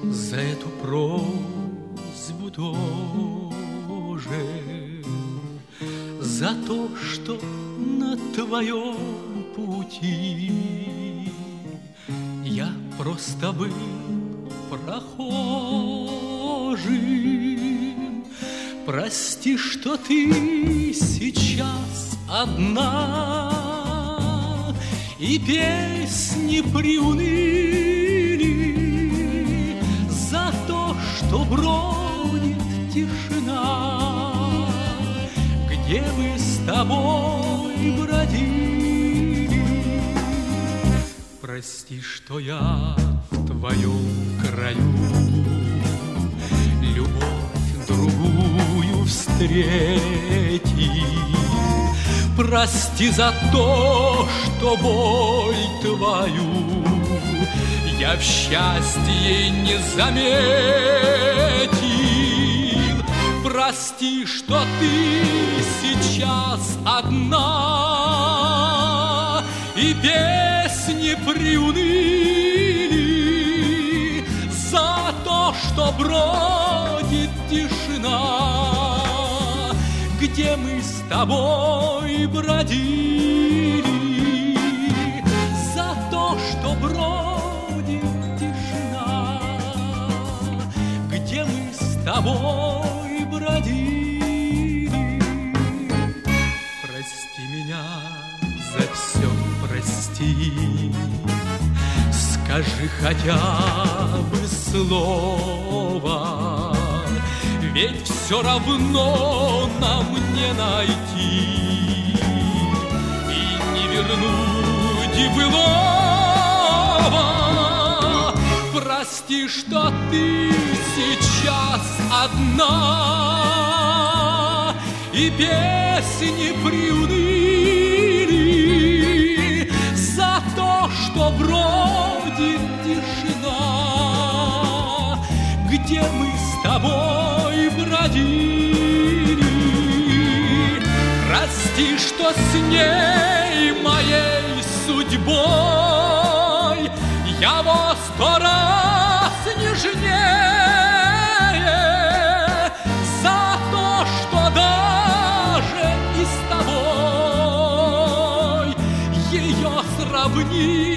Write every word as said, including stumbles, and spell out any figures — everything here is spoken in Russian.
за эту просьбу тоже, за то, что на твоем пути я просто был прохожим. Прости, что ты сейчас одна, и песни приуныли за то, что бродит тишина, где мы с тобой бродили. Прости, что я в твоем краю любовь другую встретил. Прости за то, что боль твою я в счастье не заметил. Прости, что ты сейчас одна, и песни приуныли за то, что бродит тишина, где мы с тобой бродили. За то, что бродит тишина, где мы с тобой бродили. Прости меня, за все прости, скажи хотя бы слово, ведь все равно нам не найти и не вернуть былого. Прости, что ты сейчас одна, и песни приуныли за то, что бродит тишина, где мы с тобой бродили. Прости, что с ней, моей судьбой, я во сто раз нежнее, за то, что даже и с тобой ее сравнили.